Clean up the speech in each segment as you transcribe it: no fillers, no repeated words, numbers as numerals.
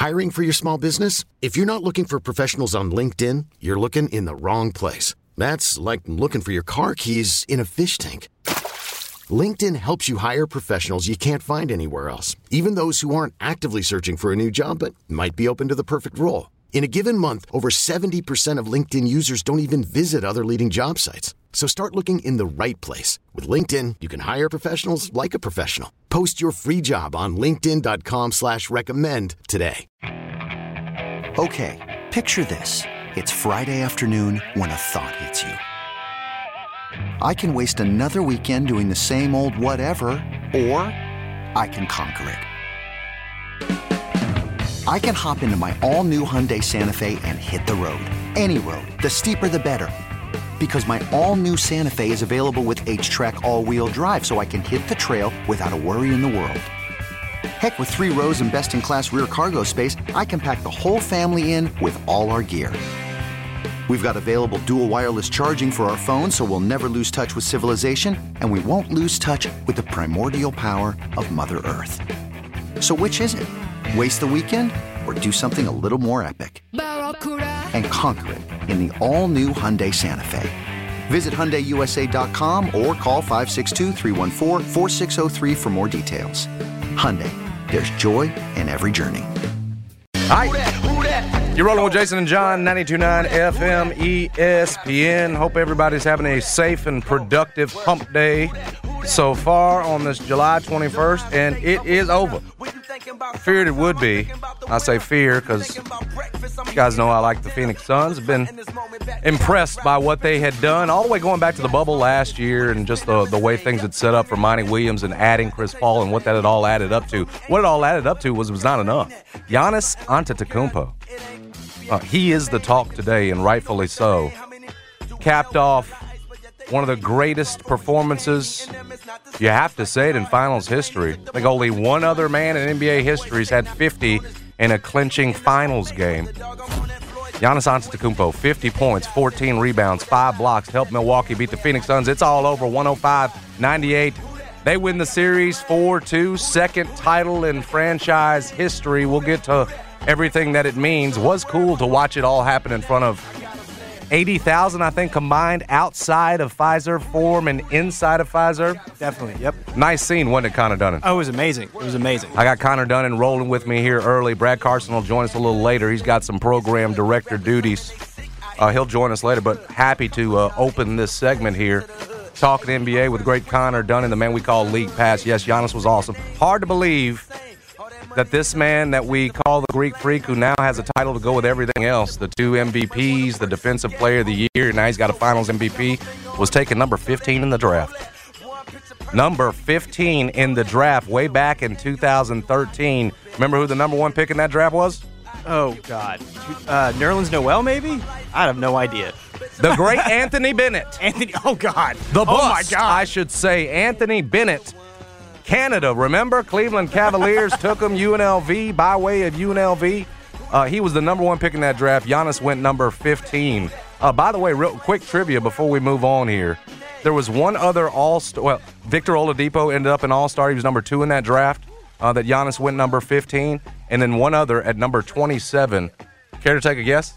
Hiring for your small business? If you're not looking for professionals on LinkedIn, you're looking in the wrong place. That's like looking for your car keys in a fish tank. LinkedIn helps you hire professionals you can't find anywhere else, even those who aren't actively searching for a new job but might be open to the perfect role. In a given month, over 70% of LinkedIn users don't even visit other leading job sites. So start looking in the right place. With LinkedIn, you can hire professionals like a professional. Post your free job on linkedin.com/recommend today. Okay, picture this. It's Friday afternoon when a thought hits you. I can waste another weekend doing the same old whatever, or I can conquer it. I can hop into my all-new Hyundai Santa Fe and hit the road. Any road. The steeper, the better. Because my all-new Santa Fe is available with H-Track all-wheel drive, so I can hit the trail without a worry in the world. Heck, with 3 rows and best-in-class rear cargo space, I can pack the whole family in with all our gear. We've got available dual wireless charging for our phones, so we'll never lose touch with civilization, and we won't lose touch with the primordial power of Mother Earth. So which is it? Waste the weekend or do something a little more epic? And conquer it in the all-new Hyundai Santa Fe. Visit HyundaiUSA.com or call 562-314-4603 for more details. Hyundai, there's joy in every journey. Hi. You're rolling with Jason and John, 92.9 FM ESPN. Hope everybody's having a safe and productive hump day so far on this July 21st, and it is over. Feared it would be. I say fear because you guys know I like the Phoenix Suns. I've been impressed by what they had done all the way going back to the bubble last year and just the way things had set up for Monty Williams and adding Chris Paul and what that had all added up to. What it all added up to was not enough. Giannis Antetokounmpo. He is the talk today, and rightfully so. Capped off one of the greatest performances, you have to say it, in finals history. I think only one other man in NBA history has had 50 in a clinching finals game. Giannis Antetokounmpo, 50 points, 14 rebounds, 5 blocks, helped Milwaukee beat the Phoenix Suns. It's all over, 105-98. They win the series 4-2, second title in franchise history. We'll get to everything that it means. Was cool to watch it all happen in front of 80,000, I think, combined outside of Fiserv Forum and inside of Fiserv. Definitely, yep. Nice scene, wasn't it, Connor Dunnan? Oh, it was amazing. It was amazing. I got Connor Dunnan rolling with me here early. Brad Carson will join us a little later. He's got some program director duties. He'll join us later, but happy to open this segment here. Talking NBA with great Connor Dunnan, the man we call League Pass. Yes, Giannis was awesome. Hard to believe that this man that we call the Greek Freak, who now has a title to go with everything else, the 2 MVPs, the Defensive Player of the Year, now he's got a Finals MVP, was taken number 15 in the draft. Number 15 in the draft way back in 2013. Remember who the number 1 pick in that draft was? Oh, God. Nerlens Noel, maybe? I have no idea. The great Anthony Bennett. Oh, God. The bust, oh, my God. I should say. Anthony Bennett. Canada, remember? Cleveland Cavaliers took him, UNLV, by way of UNLV. He was the number 1 pick in that draft. Giannis went number 15. By the way, real quick trivia before we move on here. There was one other All-Star. Well, Victor Oladipo ended up an All-Star. He was number 2 in that draft. That Giannis went number 15. And then one other at number 27. Care to take a guess?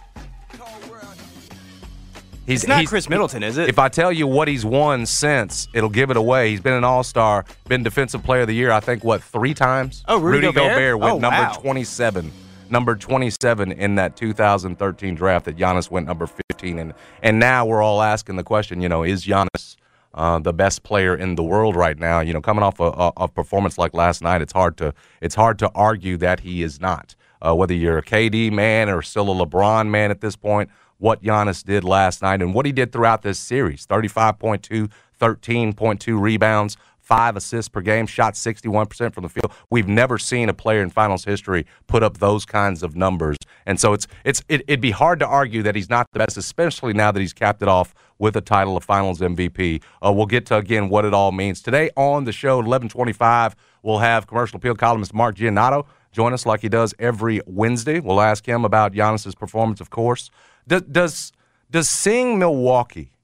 It's not Chris Middleton, is it? If I tell you what he's won since, it'll give it away. He's been an All-Star, been Defensive Player of the Year, I think, 3 times? Oh, Rudy Gobert went number 27. Number 27 in that 2013 draft that Giannis went number 15. And now we're all asking the question, is Giannis the best player in the world right now? Coming off a performance like last night, it's hard to argue that he is not. Whether you're a KD man or still a LeBron man at this point, what Giannis did last night and what he did throughout this series. 35.2, 13.2 rebounds, 5 assists per game, shot 61% from the field. We've never seen a player in finals history put up those kinds of numbers. And so it'd be hard to argue that he's not the best, especially now that he's capped it off with a title of finals MVP. We'll get to, again, what it all means. Today on the show at 11:25, we'll have commercial appeal columnist Mark Giannotto join us like he does every Wednesday. We'll ask him about Giannis's performance, of course. Does seeing Milwaukee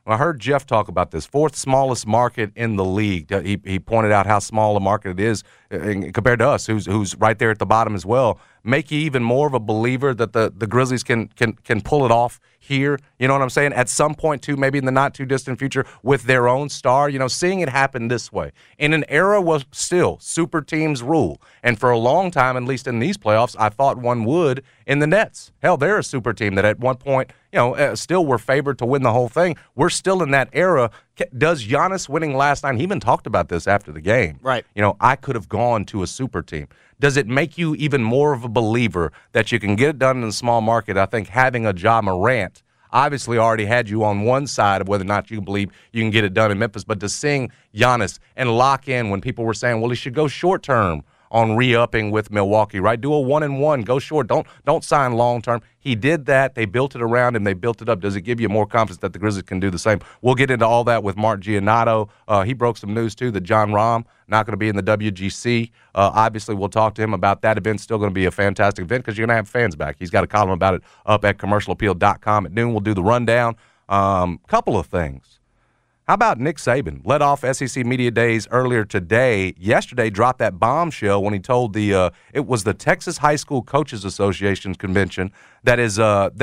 I heard Jeff talk about this, fourth smallest market in the league. He pointed out how small a market it is compared to us, who's right there at the bottom as well. Make you even more of a believer that the Grizzlies can pull it off here. You know what I'm saying? At some point, too, maybe in the not-too-distant future, with their own star. Seeing it happen this way. In an era where still super teams rule. And for a long time, at least in these playoffs, I thought one would in the Nets. Hell, they're a super team that at one point, still were favored to win the whole thing. We're still in that era. Does Giannis winning last night, he even talked about this after the game. Right. I could have gone to a super team. Does it make you even more of a believer that you can get it done in a small market? I think having a Ja Morant obviously already had you on one side of whether or not you believe you can get it done in Memphis, but to seeing Giannis and lock in when people were saying, well, he should go short-term on re-upping with Milwaukee, right? Do a 1-and-1, go short. Don't sign long-term. He did that. They built it around him. They built it up. Does it give you more confidence that the Grizzlies can do the same? We'll get into all that with Mark Giannotto. He broke some news, too, that John Rahm not going to be in the WGC. Obviously, we'll talk to him about that event. Still going to be a fantastic event because you're going to have fans back. He's got a column about it up at commercialappeal.com at noon. We'll do the rundown. Couple of things. How about Nick Saban? Led off SEC Media Days earlier today. Yesterday, dropped that bombshell when he told it was the Texas High School Coaches Association's convention that is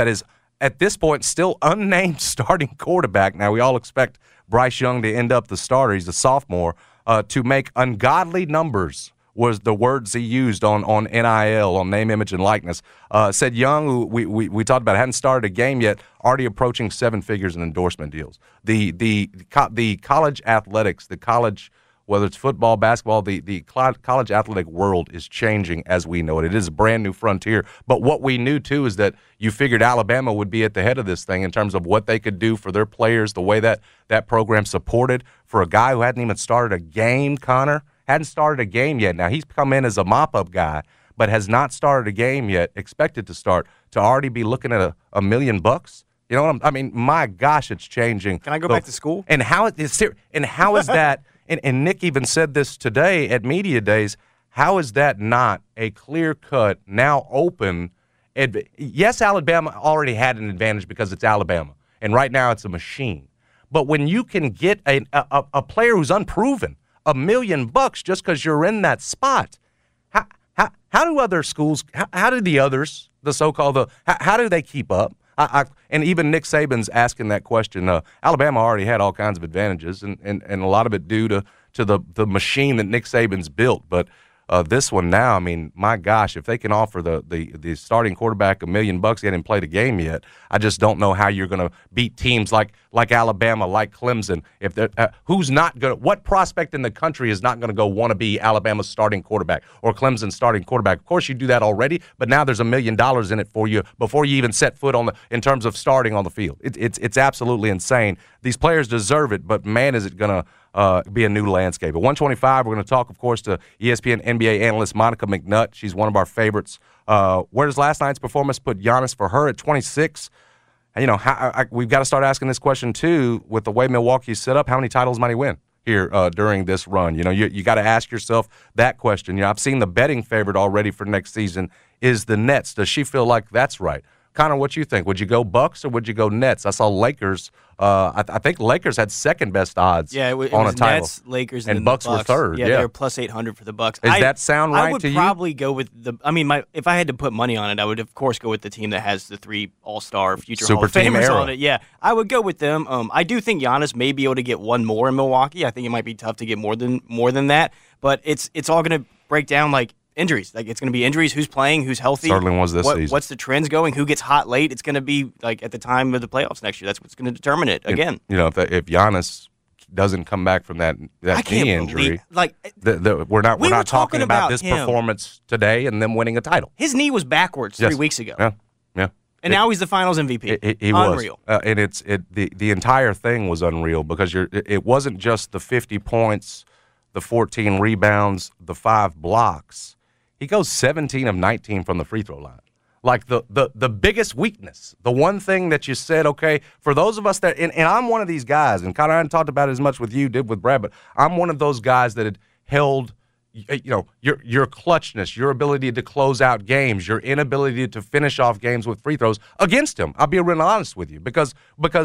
at this point still unnamed starting quarterback. Now, we all expect Bryce Young to end up the starter. He's a sophomore. To make ungodly numbers was the words he used on NIL, on name, image, and likeness. Said Young, who we talked about, hadn't started a game yet, already approaching 7 figures in endorsement deals. The college athletics, the college, whether it's football, basketball, the college athletic world is changing as we know it. It is a brand new frontier. But what we knew, too, is that you figured Alabama would be at the head of this thing in terms of what they could do for their players, the way that program supported. For a guy who hadn't even started a game, Connor, hadn't started a game yet. Now, he's come in as a mop-up guy, but has not started a game yet, expected to start, to already be looking at $1 million bucks. You know what I mean? My gosh, it's changing. Can I go back to school? And how is that? And Nick even said this today at Media Days. How is that not a clear-cut, now open? Yes, Alabama already had an advantage because it's Alabama, and right now it's a machine. But when you can get a player who's unproven, $1 million bucks just because you're in that spot, how do other schools? How do the others, the so-called, how do they keep up? And even Nick Saban's asking that question. Alabama already had all kinds of advantages, and a lot of it due to the machine that Nick Saban's built. But this one now, I mean, my gosh, if they can offer the starting quarterback $1 million bucks, he hadn't played a game yet. I just don't know how you're going to beat teams like Alabama, like Clemson. If who's not going? What prospect in the country is not going to go want to be Alabama's starting quarterback or Clemson's starting quarterback? Of course, you do that already, but now there's $1 million in it for you before you even set foot in terms of starting on the field. It's absolutely insane. These players deserve it, but man, is it going to be a new landscape. At 125, we're going to talk, of course, to ESPN NBA analyst Monica McNutt. She's one of our favorites. Where does last night's performance put Giannis for her at 26? We've got to start asking this question, too, with the way Milwaukee's set up. How many titles might he win here during this run? You got to ask yourself that question. I've seen the betting favorite already for next season is the Nets. Does she feel like that's right? Connor, what you think? Would you go Bucks or would you go Nets? I saw Lakers. I think Lakers had second-best odds it was on a title. Nets, Lakers, and then Bucks the Bucks were third. Yeah, they were plus 800 for the Bucks. Does that sound right to you? I would probably go with if I had to put money on it, I would, of course, go with the team that has the 3 all-star future Hall of Famers on it. Yeah, I would go with them. I do think Giannis may be able to get one more in Milwaukee. I think it might be tough to get more than that, but it's all going to break down like injuries. Like, it's going to be injuries. Who's playing? Who's healthy? Certainly was this season. What's the trends going? Who gets hot late? It's going to be like at the time of the playoffs next year. That's what's going to determine it again. If Giannis doesn't come back from that knee injury, we're not talking about this performance today and them winning a title. His knee was backwards 3 weeks ago. Yeah. And now he's the Finals MVP. He unreal. Was. And the entire thing was unreal because it wasn't just the 50 points, the 14 rebounds, the 5 blocks. He goes 17 of 19 from the free throw line. Like the biggest weakness, the one thing that you said, okay, for those of us that, and I'm one of these guys, and kind of I hadn't talked about it as much with you, did with Brad, but I'm one of those guys that had held your clutchness, your ability to close out games, your inability to finish off games with free throws against him. I'll be real honest with you because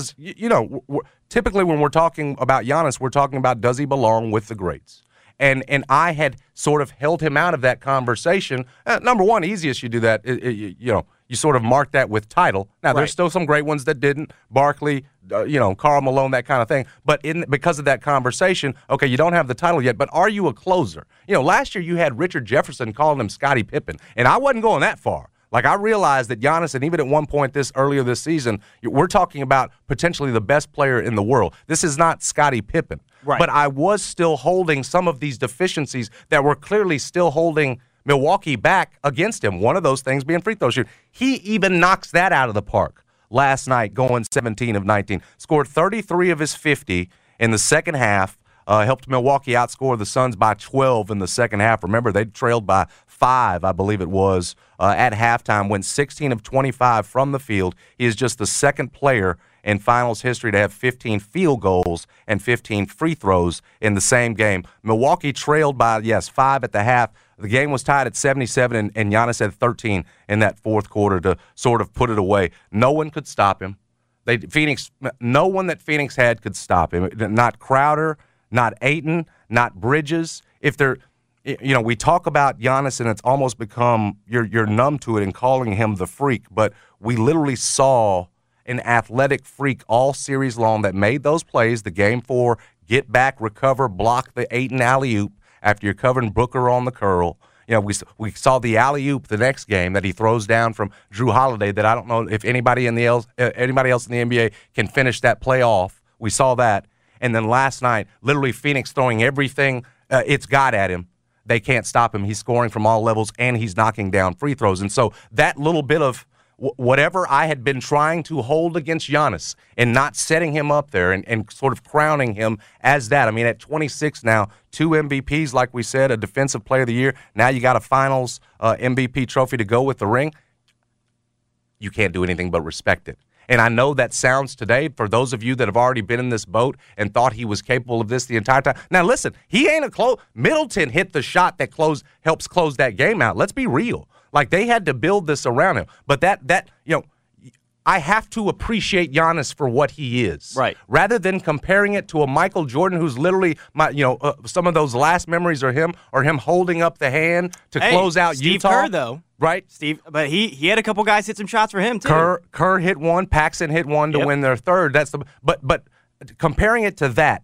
typically when we're talking about Giannis, we're talking about does he belong with the greats? And I had sort of held him out of that conversation. Number one, easiest you do that, you sort of mark that with title. Now, there's still some great ones that didn't. Barkley, Karl Malone, that kind of thing. But because of that conversation, okay, you don't have the title yet, but are you a closer? Last year you had Richard Jefferson calling him Scottie Pippen, and I wasn't going that far. Like, I realized that Giannis, and even at one point earlier this season, we're talking about potentially the best player in the world. This is not Scottie Pippen. Right. But I was still holding some of these deficiencies that were clearly still holding Milwaukee back against him. One of those things being free throw shooting. He even knocks that out of the park last night, going 17 of 19. Scored 33 of his 50 in the second half. Helped Milwaukee outscore the Suns by 12 in the second half. Remember, they trailed by 5, I believe it was, at halftime. Went 16 of 25 from the field. He is just the second player in finals history to have 15 field goals and 15 free throws in the same game. Milwaukee trailed by, 5 at the half. The game was tied at 77, and Giannis had 13 in that fourth quarter to sort of put it away. No one could stop him. No one that Phoenix had could stop him. Not Crowder, not Ayton, not Bridges. We talk about Giannis, and it's almost become you're numb to it and calling him the freak. But we literally saw an athletic freak all series long that made those plays. The game 4, get back, recover, block the Ayton alley-oop after you're covering Booker on the curl. We saw the alley-oop the next game that he throws down from Drew Holiday that I don't know if anybody else in the NBA can finish that play off. We saw that. And then last night, literally Phoenix throwing everything it's got at him. They can't stop him. He's scoring from all levels, and he's knocking down free throws. And so that little bit of whatever I had been trying to hold against Giannis and not setting him up there and sort of crowning him as that. I mean, at 26 now, 2 MVPs, like we said, a Defensive Player of the Year. Now you got a Finals MVP trophy to go with the ring. You can't do anything but respect it. And I know that sounds today, for those of you that have already been in this boat and thought he was capable of this the entire time. Now, listen, he ain't Middleton hit the shot that helps close that game out. Let's be real. Like, they had to build this around him. But I have to appreciate Giannis for what he is. Right. Rather than comparing it to a Michael Jordan who's literally, some of those last memories are him holding up the hand to close out Steve Utah. Kerr, though. Right. Steve, but he had a couple guys hit some shots for him, too. Kerr hit one. Paxson hit one to win their third. But comparing it to that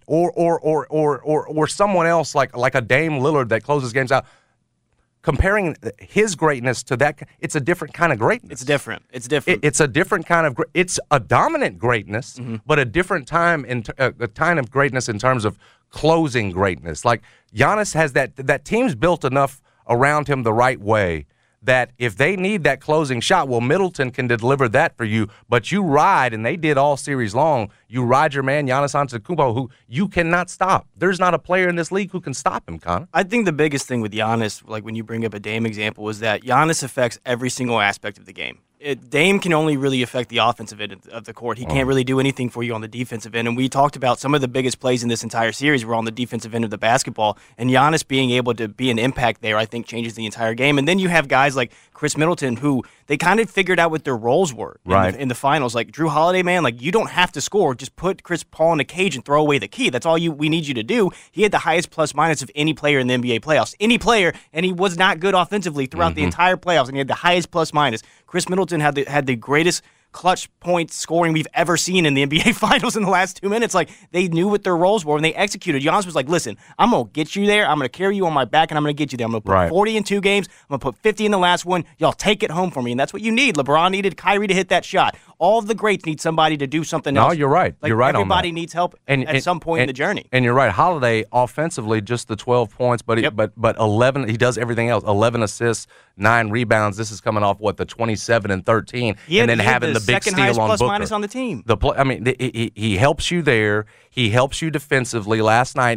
or someone else like a Dame Lillard that closes games out, comparing his greatness to that, it's a different kind of greatness. It's different. It's a different kind of. It's a dominant greatness, but a different time a kind of greatness in terms of closing greatness. Like, Giannis has that team's built enough around him the right way that if they need that closing shot, well, Middleton can deliver that for you. But you ride, and they did all series long, you ride your man Giannis Antetokounmpo, who you cannot stop. There's not a player in this league who can stop him, Connor. I think the biggest thing with Giannis, like when you bring up a Dame example, is that Giannis affects every single aspect of the game. Dame can only really affect the offensive end of the court. He can't really do anything for you on the defensive end. And we talked about some of the biggest plays in this entire series were on the defensive end of the basketball. And Giannis being able to be an impact there, I think, changes the entire game. And then you have guys like Chris Middleton, who they kind of figured out what their roles were in the finals. Like Drew Holiday, man, like, you don't have to score. Just put Chris Paul in a cage and throw away the key. That's all we need you to do. He had the highest plus-minus of any player in the NBA playoffs. Any player, and he was not good offensively throughout the entire playoffs, and he had the highest plus-minus. Chris Middleton had the greatest clutch point scoring we've ever seen in the NBA Finals in the last 2 minutes. Like, they knew what their roles were, and they executed. Giannis was like, listen, I'm going to get you there. I'm going to carry you on my back, and I'm going to get you there. I'm going to put 40 in 2 games. I'm going to put 50 in the last one. Y'all take it home for me, and that's what you need. LeBron needed Kyrie to hit that shot. All of the greats need somebody to do something else. No, you're right. Like, you're right on that. Everybody needs help at some point in the journey. And you're right. Holiday, offensively, just the 12 points, but 11, he does everything else. 11 assists, 9 rebounds. This is coming off, the 27 and 13, and then having the big steal on Booker. Minus on the team. He helps you there. He helps you defensively. Last night,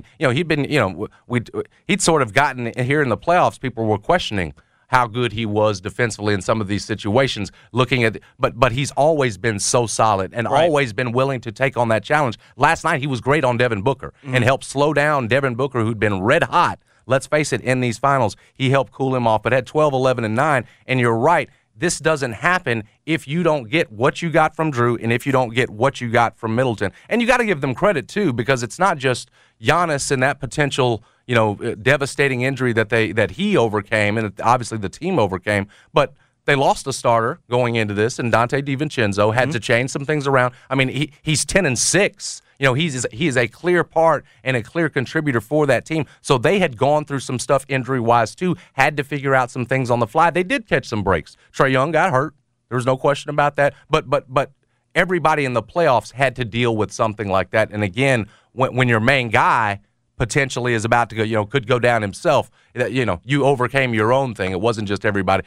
he'd sort of gotten here in the playoffs. People were questioning how good he was defensively in some of these situations. Looking at, but he's always been so solid and always been willing to take on that challenge. Last night, he was great on Devin Booker and helped slow down Devin Booker, who'd been red hot let's face it, in these finals, he helped cool him off, but had 12, 11, and 9. And you're right. This doesn't happen if you don't get what you got from Drew and if you don't get what you got from Middleton. And you got to give them credit, too, because it's not just Giannis and that potential, devastating injury that he overcame and obviously the team overcame, but they lost a starter going into this, and Dante DiVincenzo had to change some things around. I mean, he's 10-6. He is a clear part and a clear contributor for that team. So they had gone through some stuff injury-wise, too, had to figure out some things on the fly. They did catch some breaks. Trae Young got hurt. There was no question about that. But everybody in the playoffs had to deal with something like that. And, again, when your main guy potentially is about to go, could go down himself, you overcame your own thing. It wasn't just everybody.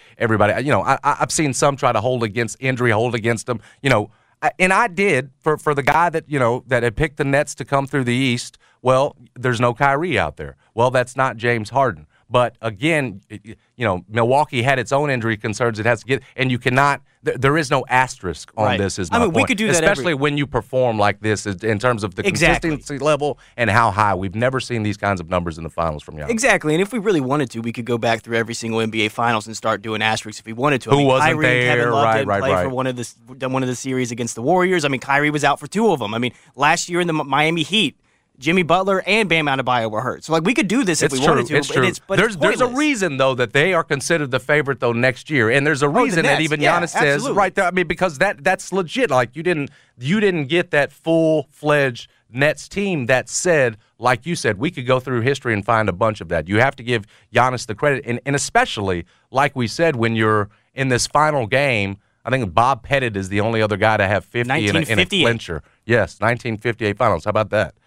I've seen some try to hold against them, and I did for the guy that that had picked the Nets to come through the East. Well, there's no Kyrie out there. Well, that's not James Harden. But again, Milwaukee had its own injury concerns. It has to get, and you cannot. There is no asterisk on this. Is my point. We could do that, especially when you perform like this in terms of the consistency level and how high. We've never seen these kinds of numbers in the finals from Giannis. Exactly, and if we really wanted to, we could go back through every single NBA Finals and start doing asterisks if we wanted to. Who wasn't Kyrie there? And Kevin Love didn't play right. for one of the series against the Warriors. I mean, Kyrie was out for 2 of them. I mean, last year in the Miami Heat, Jimmy Butler and Bam Adebayo were hurt. So, we could do this if we wanted to. It's true. There's a reason, though, that they are considered the favorite, though, next year. And there's a reason that even Giannis says right there. I mean, because that's legit. Like, you didn't get that full-fledged Nets team that said, like you said, we could go through history and find a bunch of that. You have to give Giannis the credit. And especially, like we said, when you're in this final game, I think Bob Pettit is the only other guy to have 50 in a clincher. Yes, 1958 finals. How about that?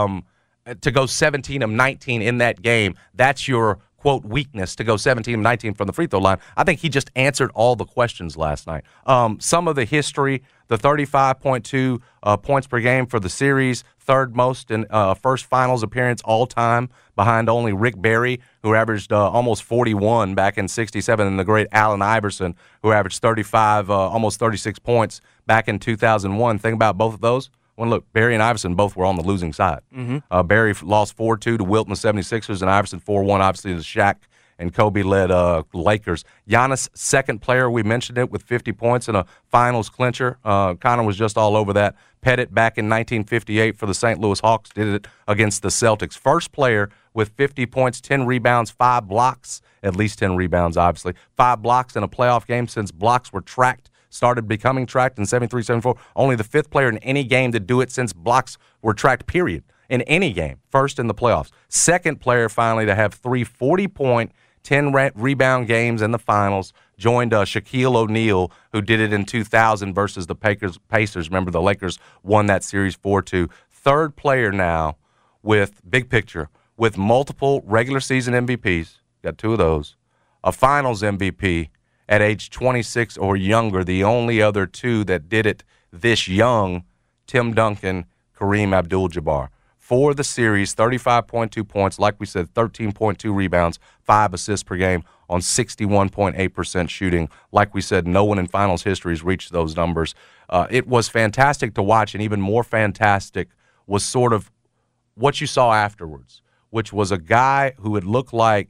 To go 17 of 19 in that game, that's your, quote, weakness, to go 17 of 19 from the free throw line. I think he just answered all the questions last night. Some of the history, the 35.2 points per game for the series, third most in first finals appearance all time, behind only Rick Barry, who averaged almost 41 back in 67, and the great Allen Iverson, who averaged 35, almost 36 points back in 2001. Think about both of those. Well, look, Barry and Iverson both were on the losing side. Mm-hmm. Barry lost 4-2 to Wilt and the 76ers, and Iverson 4-1, obviously, to Shaq and Kobe-led Lakers. Giannis, second player, we mentioned it, with 50 points in a finals clincher. Connor was just all over that. Pettit, back in 1958 for the St. Louis Hawks, did it against the Celtics. First player with 50 points, 10 rebounds, 5 blocks, at least 10 rebounds, obviously. 5 blocks in a playoff game since blocks were started becoming tracked in 73, 74. Only the 5th player in any game to do it since blocks were tracked, period, in any game. First in the playoffs. Second player, finally, to have 3 40-point, 10-rebound games in the finals. Joined Shaquille O'Neal, who did it in 2000 versus the Pacers. Remember, the Lakers won that series 4-2. Third player now with, big picture, with multiple regular season MVPs. Got 2 of those. A finals MVP at age 26 or younger. The only other 2 that did it this young, Tim Duncan, Kareem Abdul-Jabbar. For the series, 35.2 points, like we said, 13.2 rebounds, 5 assists per game on 61.8% shooting. Like we said, no one in finals history has reached those numbers. It was fantastic to watch, and even more fantastic was sort of what you saw afterwards, which was a guy who had looked like,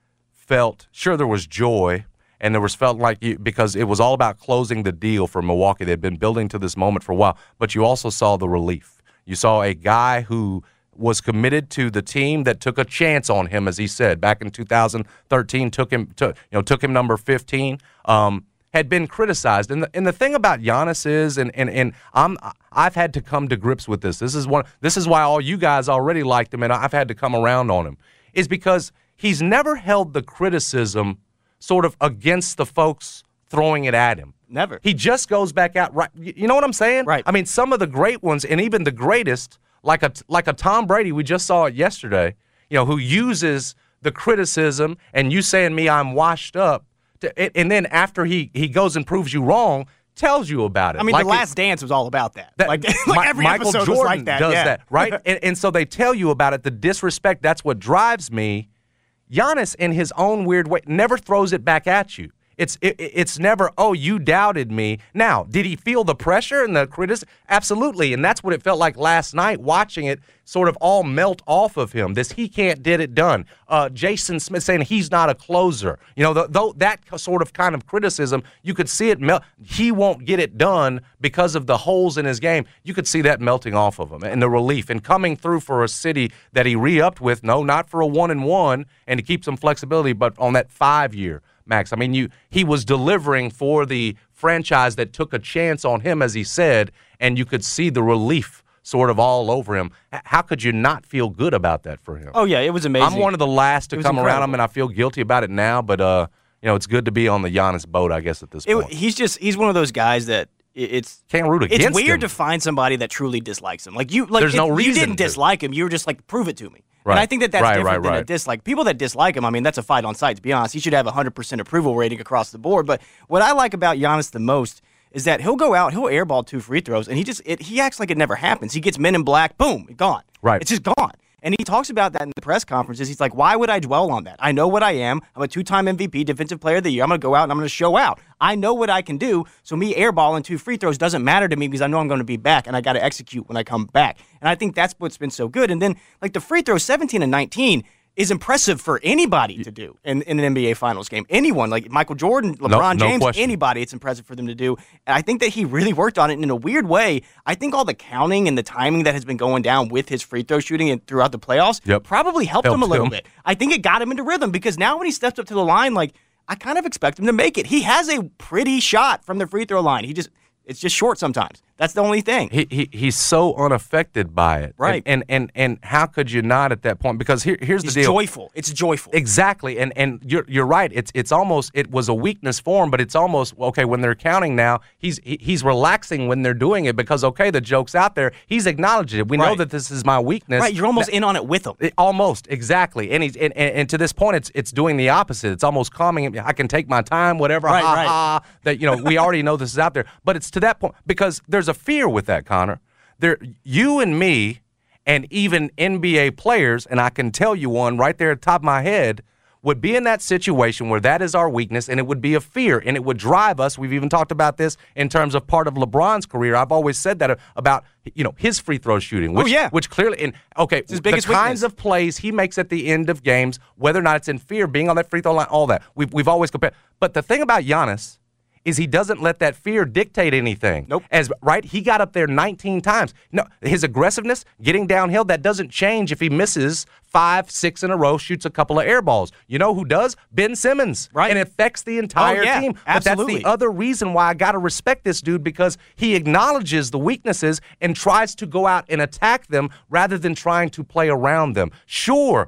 sure there was joy, and there was because it was all about closing the deal for Milwaukee. They'd been building to this moment for a while, but you also saw the relief. You saw a guy who was committed to the team that took a chance on him, as he said, back in 2013, took him number 15, had been criticized. And the thing about Giannis is, and I've had to come to grips with this. This is why all you guys already liked him, and I've had to come around on him, is because he's never held the criticism sort of against the folks throwing it at him. Never. He just goes back out. Right. You know what I'm saying? Right. I mean, some of the great ones, and even the greatest, like a Tom Brady, we just saw it yesterday, who uses the criticism and you saying me, I'm washed up, and then after he goes and proves you wrong, tells you about it. I mean, The Last Dance was all about that. Every Michael episode Jordan was like that. does that, right? and so they tell you about it. The disrespect, that's what drives me. Giannis, in his own weird way, never throws it back at you. It's never, oh, you doubted me. Now, did he feel the pressure and the criticism? Absolutely, and that's what it felt like last night watching it sort of all melt off of him. This he can't get it done. Jason Smith saying he's not a closer. You know, though that sort of kind of criticism, you could see it melt. He won't get it done because of the holes in his game. You could see that melting off of him and the relief and coming through for a city that he re-upped with. No, not for a 1-and-1 and to keep some flexibility, but on that 5-year. Max, I mean, he was delivering for the franchise that took a chance on him, as he said, and you could see the relief sort of all over him. How could you not feel good about that for him? Oh, yeah, it was amazing. I'm one of the last to come around him, and I feel guilty about it now, but, it's good to be on the Giannis boat, I guess, at this point. He's one of those guys that can't root against him. It's weird to find somebody that truly dislikes him. There's no reason you didn't dislike him. You were just like, prove it to me. Right. And I think that's different than a dislike. People that dislike him, I mean, that's a fight on sight, to be honest. He should have 100% approval rating across the board. But what I like about Giannis the most is that he'll go out, he'll airball 2 free throws, and he acts like it never happens. He gets men in black, boom, gone. Right. It's just gone. And he talks about that in the press conferences. He's like, why would I dwell on that? I know what I am. I'm a 2-time MVP, Defensive Player of the Year. I'm going to go out and I'm going to show out. I know what I can do, so me airballing 2 free throws doesn't matter to me because I know I'm going to be back, and I got to execute when I come back. And I think that's what's been so good. And then, like, the free throws, 17 and 19, is impressive for anybody to do in an NBA Finals game. Anyone, like Michael Jordan, LeBron James, question. Anybody, it's impressive for them to do. And I think that he really worked on it in a weird way. I think all the counting and the timing that has been going down with his free throw shooting and throughout the playoffs probably helped him a little bit. I think it got him into rhythm because now when he steps up to the line, like, I kind of expect him to make it. He has a pretty shot from the free throw line. It's just short sometimes. That's the only thing. He's so unaffected by it. Right. And how could you not at that point? Because here's the deal. It's joyful. Exactly. And you're right. It's almost, it was a weakness for him, but it's almost, okay, when they're counting now, he's relaxing when they're doing it because, okay, the joke's out there. He's acknowledged it. We know that this is my weakness. Right. You're almost in on it with him. Almost. Exactly. And and to this point, it's doing the opposite. It's almost calming him. I can take my time, whatever. That, we already know this is out there. But it's to that point because there's a fear with that, Connor. You and me and even NBA players, and I can tell you one right there at the top of my head, would be in that situation where that is our weakness, and it would be a fear, and it would drive us. We've even talked about this in terms of part of LeBron's career. I've always said that about his free throw shooting, which clearly, it's his biggest kinds of plays he makes at the end of games, whether or not it's in fear, being on that free throw line, all that. We've always compared. But the thing about Giannis is he doesn't let that fear dictate anything. Nope. He got up there 19 times. No, his aggressiveness, getting downhill, that doesn't change if he misses 5, 6 in a row, shoots a couple of air balls. You know who does? Ben Simmons. Right. And it affects the entire team. Absolutely. But that's the other reason why I got to respect this dude, because he acknowledges the weaknesses and tries to go out and attack them rather than trying to play around them. Sure,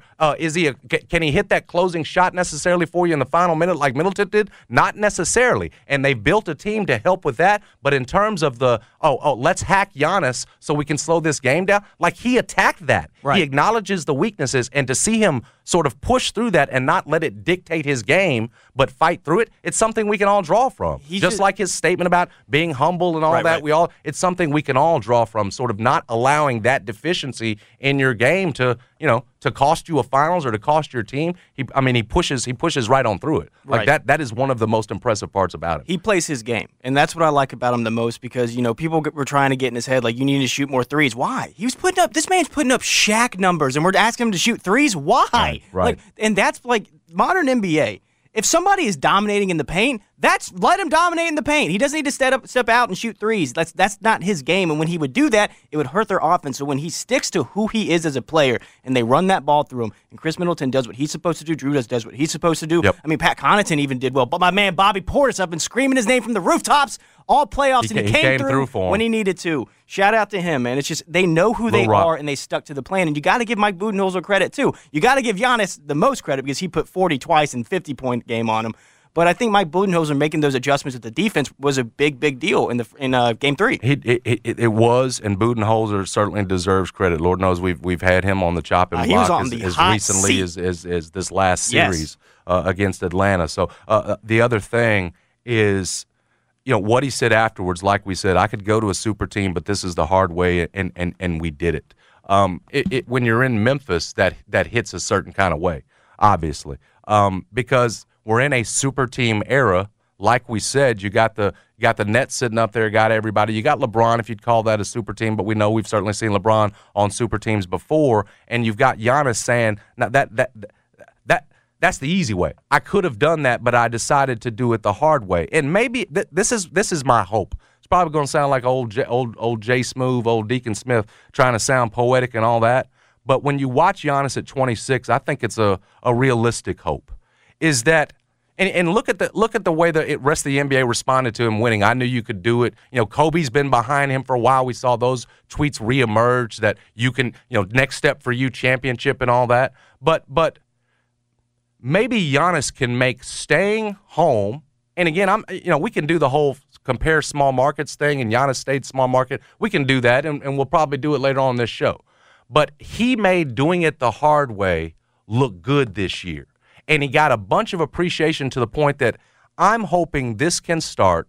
can he hit that closing shot necessarily for you in the final minute like Middleton did? Not necessarily. And they've built a team to help with that. But in terms of let's hack Giannis so we can slow this game down, like he attacked that. Right. He acknowledges the weaknesses, and to see him sort of push through that and not let it dictate his game, but fight through it, it's something we can all draw from. Just like his statement about being humble and all that, right. It's something we can all draw from, sort of not allowing that deficiency in your game to cost you a finals or to cost your team. He pushes right on through it. Like that is one of the most impressive parts about it. He plays his game, and that's what I like about him the most, because people were trying to get in his head like, you need to shoot more threes. Why? This man's putting up Shaq numbers, and we're asking him to shoot threes. Why? Right. And that's like modern NBA. If somebody is dominating in the paint, let him dominate in the paint. He doesn't need to step out and shoot threes. That's not his game. And when he would do that, it would hurt their offense. So when he sticks to who he is as a player and they run that ball through him, and Chris Middleton does what he's supposed to do, Drew does what he's supposed to do. Yep. I mean, Pat Connaughton even did well. But my man Bobby Portis, I've been screaming his name from the rooftops all playoffs, and he came through for him when he needed to. Shout out to him, man. It's just they know who they are, and they stuck to the plan. And you got to give Mike Budenholzer credit, too. You got to give Giannis the most credit because he put 40 twice and 50-point game on him. But I think Mike Budenholzer making those adjustments with the defense was a big deal in Game 3. It was, and Budenholzer certainly deserves credit. Lord knows we've had him on the chopping block as recently as this last series against Atlanta. So the other thing is, what he said afterwards. Like we said, I could go to a super team, but this is the hard way, and we did it. When you're in Memphis, that hits a certain kind of way, obviously, because we're in a super team era like we said, you got the Nets sitting up there, got everybody. You got LeBron, if you'd call that a super team, but we know we've certainly seen LeBron on super teams before. And you've got Giannis saying, now that's the easy way. I could have done that, but I decided to do it the hard way. And maybe this is my hope. It's probably going to sound like old Jay Smoove, old Deacon Smith, trying to sound poetic and all that. But when you watch Giannis at 26, I think it's a realistic hope. Is that and look at the way the rest of the NBA responded to him winning. I knew you could do it. Kobe's been behind him for a while. We saw those tweets reemerge that you can, next step for you, championship and all that. But maybe Giannis can make staying home. And again, we can do the whole compare small markets thing, and Giannis stayed small market. We can do that, and we'll probably do it later on in this show. But he made doing it the hard way look good this year. And he got a bunch of appreciation to the point that I'm hoping this can start,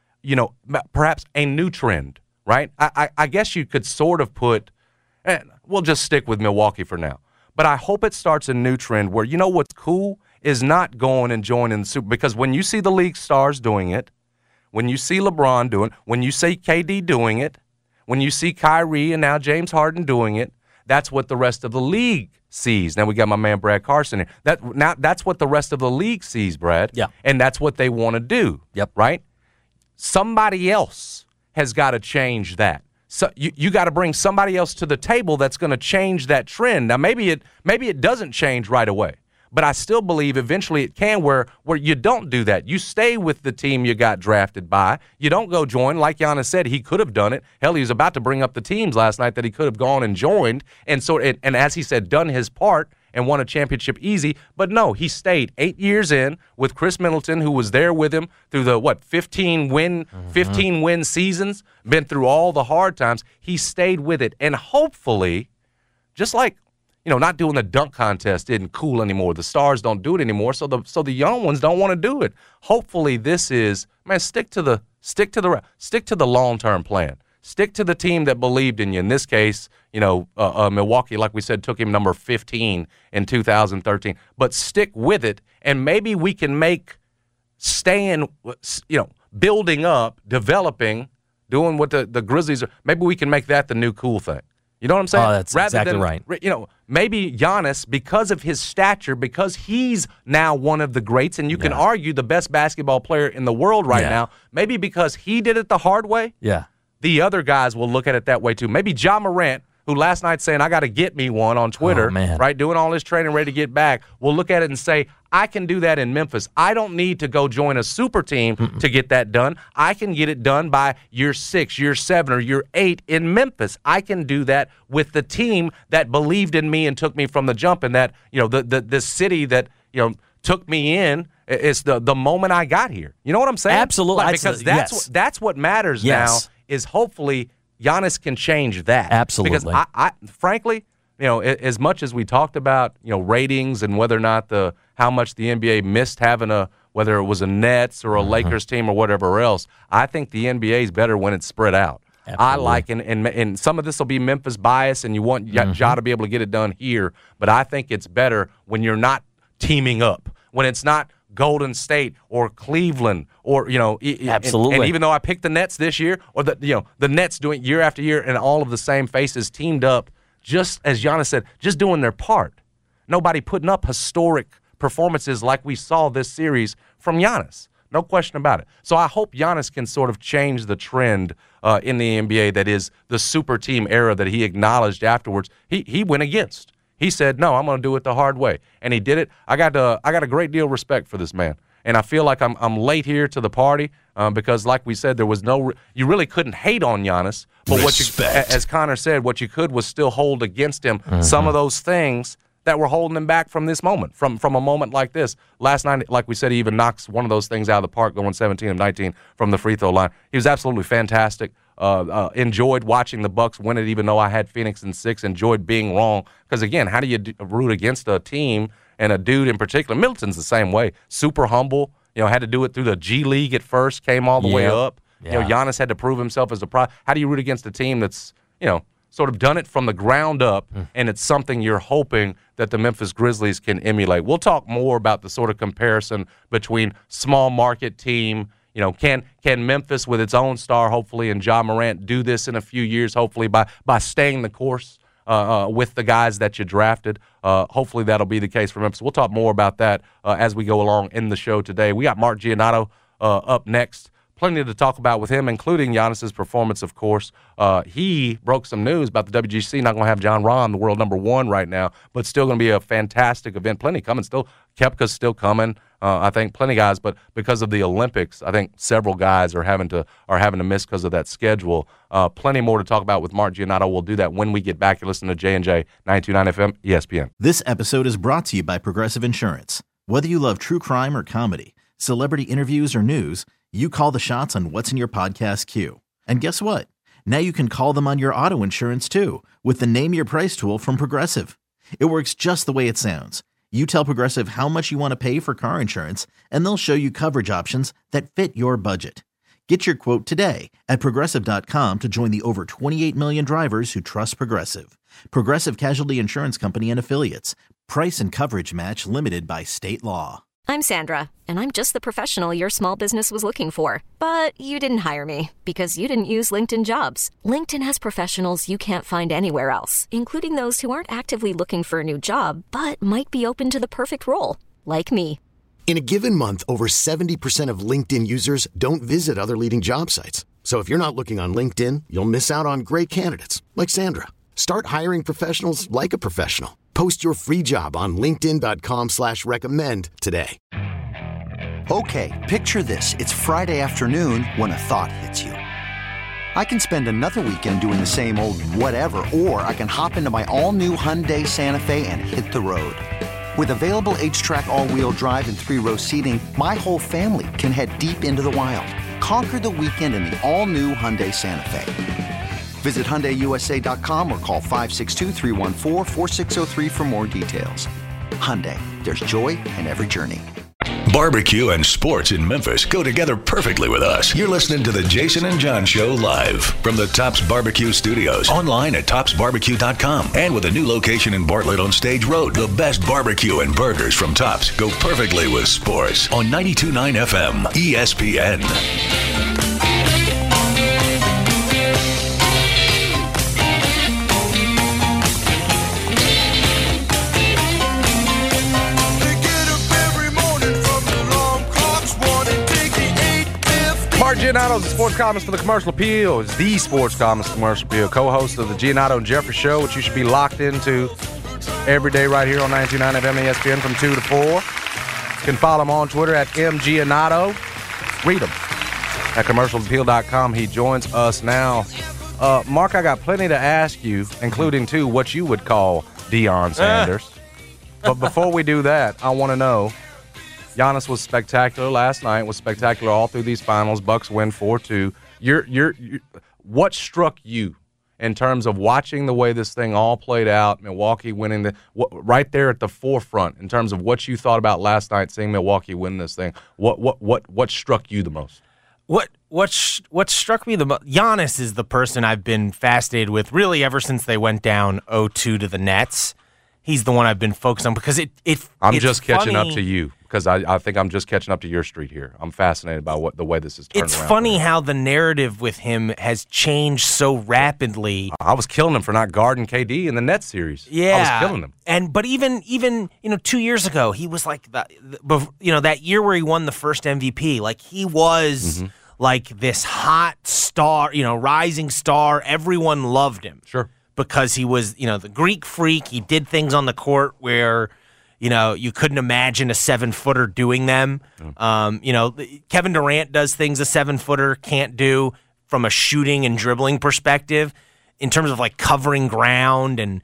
perhaps a new trend, right? I guess you could sort of put, we'll just stick with Milwaukee for now. But I hope it starts a new trend where, what's cool is not going and joining the Super. Because when you see the league stars doing it, when you see LeBron doing it, when you see KD doing it, when you see Kyrie and now James Harden doing it, that's what the rest of the league sees. Now we got my man Brad Carson here. That's what the rest of the league sees, Brad. Yeah. And that's what they want to do. Yep. Right? Somebody else has got to change that. So you got to bring somebody else to the table that's going to change that trend. Now maybe it doesn't change right away. But I still believe eventually it can where you don't do that. You stay with the team you got drafted by. You don't go join. Like Giannis said, he could have done it. Hell, he was about to bring up the teams last night that he could have gone and joined. And as he said, done his part and won a championship easy. But no, he stayed 8 years in with Chris Middleton, who was there with him through the, 15 win seasons, been through all the hard times. He stayed with it. And hopefully, just like, not doing the dunk contest isn't cool anymore. The stars don't do it anymore, so the young ones don't want to do it. Hopefully, this is stick to the long-term plan. Stick to the team that believed in you. In this case, Milwaukee, like we said, took him number 15 in 2013. But stick with it, and maybe we can make staying, building up, developing, doing what the Grizzlies are. Maybe we can make that the new cool thing. You know what I'm saying? Oh, that's exactly right. Maybe Giannis, because of his stature, because he's now one of the greats, and you can argue the best basketball player in the world right now, maybe because he did it the hard way, the other guys will look at it that way too. Maybe Ja Morant, who last night saying, I got to get me one on Twitter, right, doing all this training, ready to get back, will look at it and say, I can do that in Memphis. I don't need to go join a super team to get that done. I can get it done by year 6, year 7, or year 8 in Memphis. I can do that with the team that believed in me and took me from the jump, and that, the city that, took me in is the moment I got here. You know what I'm saying? Absolutely. Because that's what matters now, is hopefully Giannis can change that. Absolutely. Because I frankly, as much as we talked about, ratings and whether or not how much the NBA missed having whether it was a Nets or a Lakers team or whatever else, I think the NBA is better when it's spread out. Absolutely. I like, and some of this will be Memphis bias, and you want Ja to be able to get it done here, but I think it's better when you're not teaming up, when it's not Golden State or Cleveland or absolutely. And even though I picked the Nets this year, or the Nets doing year after year, and all of the same faces teamed up, just as Giannis said, just doing their part. Nobody putting up historic performances like we saw this series from Giannis. No question about it. So I hope Giannis can sort of change the trend in the NBA that is the super team era that he acknowledged afterwards. He went against. He said, no, I'm going to do it the hard way. And he did it. I got a great deal of respect for this man. And I feel like I'm late here to the party because, like we said, there was you really couldn't hate on Giannis. But as Connor said, what you could was still hold against him some of those things that were holding him back from this moment, from a moment like this. Last night, like we said, he even knocks one of those things out of the park, going 17 of 19 from the free throw line. He was absolutely fantastic. Enjoyed watching the Bucks win it, even though I had Phoenix in 6. Enjoyed being wrong because, again, how do you root against a team and a dude in particular? Middleton's the same way. Super humble. Had to do it through the G League at first. Came all the way up. Yeah. Giannis had to prove himself as a pro. How do you root against a team that's sort of done it from the ground up, and it's something you're hoping that the Memphis Grizzlies can emulate. We'll talk more about the sort of comparison between small market team. You know, can Memphis with its own star, hopefully, and Ja Morant do this in a few years, hopefully, by staying the course with the guys that you drafted. Hopefully that'll be the case for Memphis. We'll talk more about that as we go along in the show today. We got Mark Giannotto up next. Plenty to talk about with him, including Giannis's performance, of course. He broke some news about the WGC. Not going to have John Rahm, the world number one right now, but still going to be a fantastic event. Plenty coming still. Koepka's still coming. I think plenty of guys, but because of the Olympics, I think several guys are having to miss because of that schedule. Plenty more to talk about with Mark Giannotto. We'll do that when we get back. You listen to J&J 92.9 FM ESPN. This episode is brought to you by Progressive Insurance. Whether you love true crime or comedy, celebrity interviews or news, you call the shots on what's in your podcast queue. And guess what? Now you can call them on your auto insurance too with the Name Your Price tool from Progressive. It works just the way it sounds. You tell Progressive how much you want to pay for car insurance, and they'll show you coverage options that fit your budget. Get your quote today at Progressive.com to join the over 28 million drivers who trust Progressive. Progressive Casualty Insurance Company and Affiliates. Price and coverage match limited by state law. I'm Sandra, and I'm just the professional your small business was looking for. But you didn't hire me because you didn't use LinkedIn Jobs. LinkedIn has professionals you can't find anywhere else, including those who aren't actively looking for a new job, but might be open to the perfect role, like me. In a given month, over 70% of LinkedIn users don't visit other leading job sites. So if you're not looking on LinkedIn, you'll miss out on great candidates like Sandra. Start hiring professionals like a professional. Post your free job on linkedin.com/recommend today. Okay, picture this. It's Friday afternoon when a thought hits you. I can spend another weekend doing the same old whatever, or I can hop into my all-new Hyundai Santa Fe and hit the road. With available H-Track all-wheel drive and 3-row seating, my whole family can head deep into the wild. Conquer the weekend in the all-new Hyundai Santa Fe. Visit HyundaiUSA.com or call 562-314-4603 for more details. Hyundai, there's joy in every journey. Barbecue and sports in Memphis go together perfectly with us. You're listening to the Jason and John Show live from the Tops Barbecue Studios. Online at topsbarbecue.com. And with a new location in Bartlett on Stage Road, the best barbecue and burgers from Tops go perfectly with sports on 92.9 FM ESPN. Mark Giannotto is the sports columnist for the Commercial Appeal. Is the sports columnist for the Commercial Appeal, co-host of the Giannotto and Jeffrey Show, which you should be locked into every day right here on 92.9 FM ESPN from 2 to 4. You can follow him on Twitter at mgiannotto. Read him at commercialappeal.com. He joins us now. Mark, I got plenty to ask you, including, too, what you would call Deion Sanders. But before we do that, I want to know, Giannis was spectacular last night, was spectacular all through these finals. Bucks win 4-2. What struck you in terms of watching the way this thing all played out, Milwaukee winning right there at the forefront in terms of what you thought about last night, seeing Milwaukee win this thing? What struck you the most? What struck me the most? Giannis is the person I've been fascinated with really ever since they went down 0-2 to the Nets. He's the one I've been focused on because I'm just catching up to you because I think I'm just catching up to your street here. I'm fascinated by the way this is turned around. It's funny how the narrative with him has changed so rapidly. I was killing him for not guarding KD in the Nets series. Yeah, I was killing him. But even 2 years ago, he was like that year where he won the first MVP. Like he was like this hot star, rising star. Everyone loved him. Sure. Because he was, the Greek freak. He did things on the court where, you couldn't imagine a 7-footer doing them. Kevin Durant does things a 7-footer can't do from a shooting and dribbling perspective in terms of like covering ground and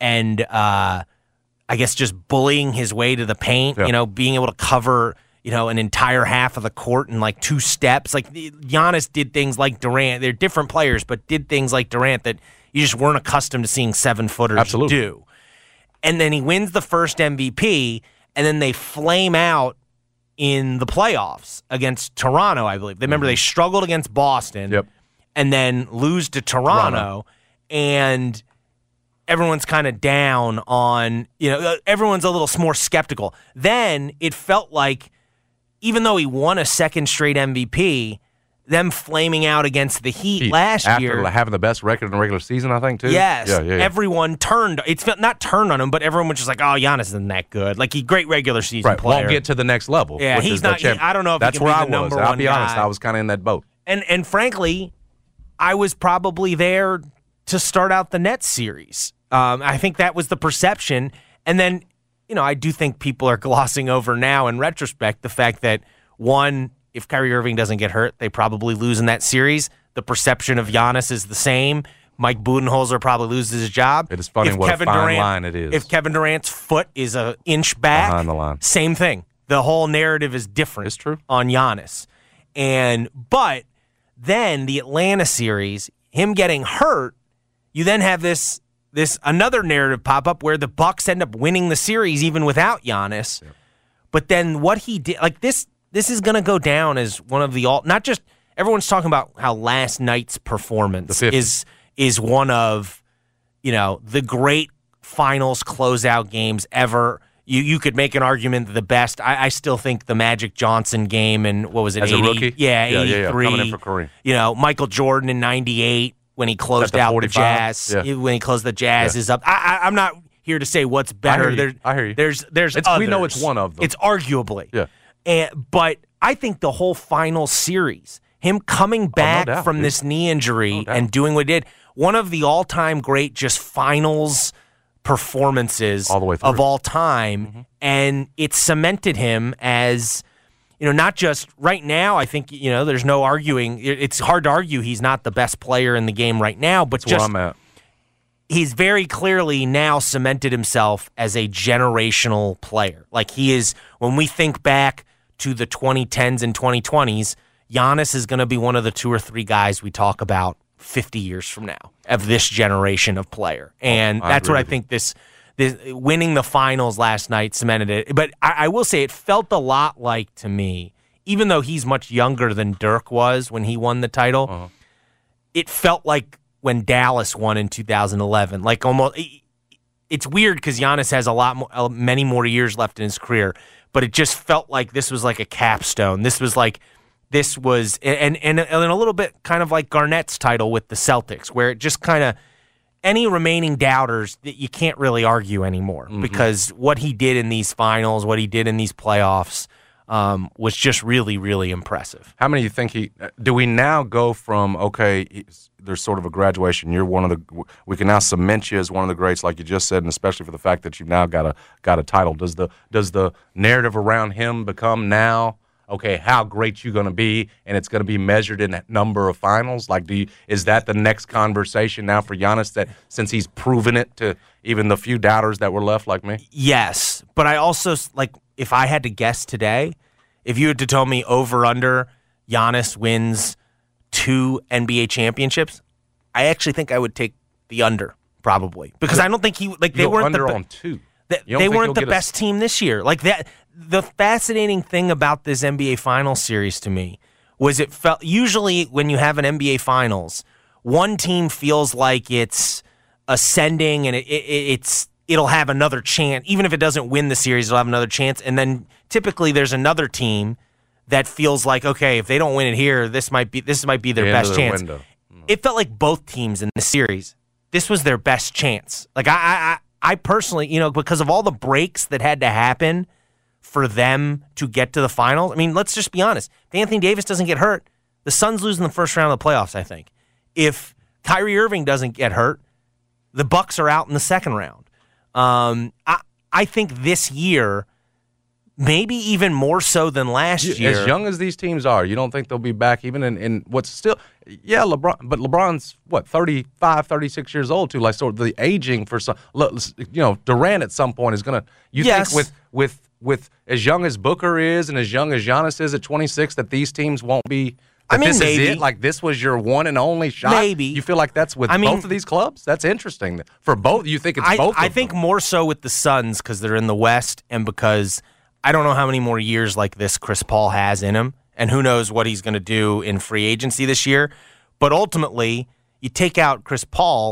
I guess just bullying his way to the paint, being able to cover, an entire half of the court in like 2 steps. Like Giannis did things like Durant. They're different players, but did things like Durant that you just weren't accustomed to seeing 7-footers do. And then he wins the first MVP, and then they flame out in the playoffs against Toronto, I believe. Remember, they struggled against Boston and then lose to Toronto. and everyone's kind of down on, everyone's a little more skeptical. Then it felt like, even though he won a second straight MVP, them flaming out against the Heat last year. After having the best record in the regular season, I think, too. Yes. Yeah. Everyone not turned on him, but everyone was just like, oh, Giannis isn't that good. Like, he's a great regular season player. Won't get to the next level. Yeah, he's not. I don't know if that's he can where be the number one I'll be honest. guy. I was kind of in that boat. And frankly, I was probably there to start out the Nets series. I think that was the perception. And then, I do think people are glossing over now in retrospect the fact that, one, if Kyrie Irving doesn't get hurt, they probably lose in that series. The perception of Giannis is the same. Mike Budenholzer probably loses his job. It is funny what a fine line it is. If Kevin Durant's foot is an inch back, behind the line, same thing. The whole narrative is different. It's true. On Giannis. But then the Atlanta series, him getting hurt, you then have this another narrative pop up where the Bucks end up winning the series even without Giannis. Yeah. But then what he did, like this is going to go down as one of the not just everyone's talking about how last night's performance is one of the great finals closeout games ever. You could make an argument that the best. I still think the Magic Johnson game and what was it? As 80? A rookie, 83. Coming in for Kareem. Michael Jordan in '98 when he closed out 45? The Jazz. Yeah. When he closed the Jazz is up. I'm not here to say what's better. I hear you. There's others. We know it's one of them. It's arguably. Yeah. But I think the whole final series, him coming back from this knee injury and doing what he did, one of the all-time great just finals performances all the way through. Of all time, and it cemented him as, not just right now. I think, there's no arguing. It's hard to argue he's not the best player in the game right now, but that's where I'm at. He's very clearly now cemented himself as a generational player. Like he is, when we think back to the 2010s and 2020s, Giannis is going to be one of the 2 or 3 guys we talk about 50 years from now of this generation of player. And that's what I think this winning the finals last night cemented it. But I will say it felt a lot like, to me, even though he's much younger than Dirk was when he won the title, it felt like when Dallas won in 2011. Like almost, it's weird because Giannis has many more years left in his career, but it just felt like this was like a capstone. This was, and a little bit kind of like Garnett's title with the Celtics, where it just kind of, any remaining doubters that you can't really argue anymore because what he did in these finals, what he did in these playoffs was just really, really impressive. How many do you think do we now go from, okay, there's sort of a graduation, you're one of we can now cement you as one of the greats, like you just said, and especially for the fact that you've now got a title. Does the narrative around him become now, okay, how great you going to be, and it's going to be measured in that number of finals? Like, is that the next conversation now for Giannis, that since he's proven it to even the few doubters that were left like me? Yes, but I also, if I had to guess today, if you had to tell me over under Giannis wins 2 NBA championships, I actually think I would take the under probably, because I don't think they weren't on 2. They weren't the best team this year. Like that. The fascinating thing about this NBA Finals series to me was it felt, usually when you have an NBA Finals, one team feels like it's ascending and it'll have another chance. Even if it doesn't win the series, it'll have another chance. And then typically there's another team that feels like, okay, if they don't win it here, this might be their best chance. Window. It felt like both teams in the series, this was their best chance. Like I personally, because of all the breaks that had to happen for them to get to the finals. I mean, let's just be honest. If Anthony Davis doesn't get hurt, the Suns lose in the first round of the playoffs, I think. If Kyrie Irving doesn't get hurt, the Bucks are out in the second round. I think this year, maybe even more so than last year. As young as these teams are, you don't think they'll be back even in what's still, LeBron, but LeBron's, 35, 36 years old too. Like, so the aging for some, Durant at some point is going to, think with as young as Booker is and as young as Giannis is at 26, that these teams won't be. This maybe. Is it. Like, this was your one and only shot. Maybe you feel like that's with both of these clubs. That's interesting for both. You think it's both? I think more so with the Suns because they're in the West, and because I don't know how many more years like this Chris Paul has in him, and who knows what he's going to do in free agency this year. But ultimately, you take out Chris Paul.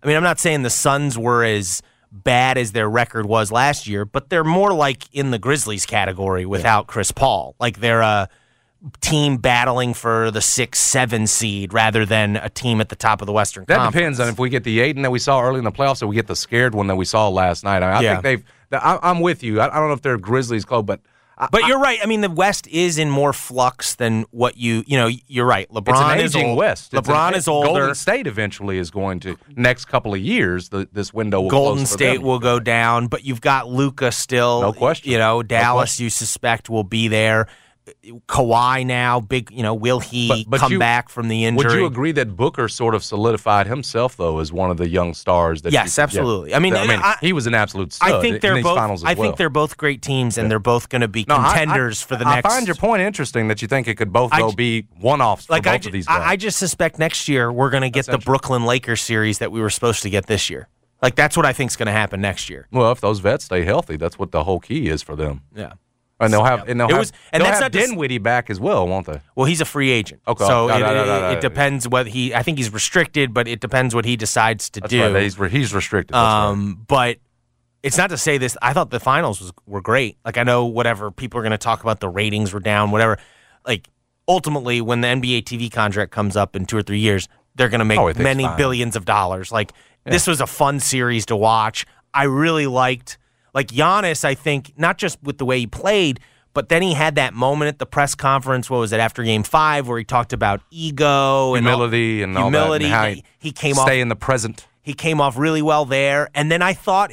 I mean, I'm not saying the Suns were as bad as their record was last year, but they're more like in the Grizzlies category without Chris Paul. Like they're a team battling for the 6-7 seed rather than a team at the top of the Western Conference. That depends on if we get the Aiden that we saw early in the playoffs or we get the scared one that we saw last night. I think I'm with you. I don't know if they're Grizzlies close, but you're right. I mean, the West is in more flux than what you're right. LeBron it's an is aging old. West. LeBron is older. Golden State eventually is going to next couple of years. This window will Golden close for State them. will go down, but you've got Luka still. No question. Dallas, you suspect will be there. Kawhi now, big. Will he come back from the injury? Would you agree that Booker sort of solidified himself though as one of the young stars? Yes, absolutely. Yeah. I mean, he was an absolute stud. I think they're in these both. finals as I think they're both great teams, and they're both going to be contenders for the next. I find your point interesting that you think it could both be one-offs for both of these guys. I just suspect next year we're going to get the Brooklyn Lakers series that we were supposed to get this year. Like that's what I think is going to happen next year. Well, if those vets stay healthy, that's what the whole key is for them. Yeah. And they'll have Dinwiddie back as well, won't they? Well, he's a free agent. Okay. So it depends what I think he's restricted, but it depends what he decides to do. Right. He's restricted. But it's not to say this. I thought the finals were great. Like I know whatever people are going to talk about, the ratings were down, whatever. Like ultimately, when the NBA TV contract comes up in 2 or 3 years, they're going to make many billions of dollars. Like this was a fun series to watch. I really liked. Like Giannis, I think, not just with the way he played, but then he had that moment at the press conference, what was it, after Game 5, where he talked about ego humility and all that. And how he came stay in the present. He came off really well there. And then I thought